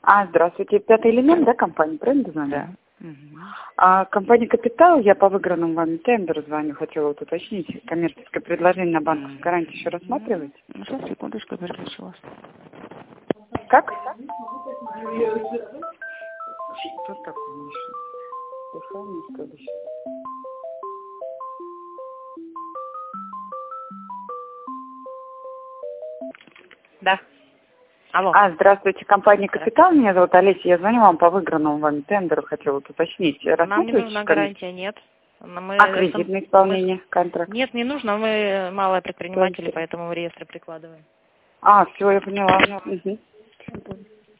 Здравствуйте. Пятый элемент, да, компания, правильно знаю? Да. Компания «Капитал», я по выигранному вами тендеру звоню, хотела вот уточнить, коммерческое предложение на банковской гарантии еще рассматриваете? Сейчас, секундочку, переключу вас. Как? Что такое, Миша? Дыхание, следующее. Да. Алло. Здравствуйте, компания «Капитал», меня зовут Олеся, я звоню вам по выигранному вами тендеру, хотела вот уточнить. Нам не нужна гарантия, нет. Кредитное исполнение, контракт? Нет, не нужно, мы малые предприниматели, поэтому в реестр прикладываем. Все, я поняла. Угу.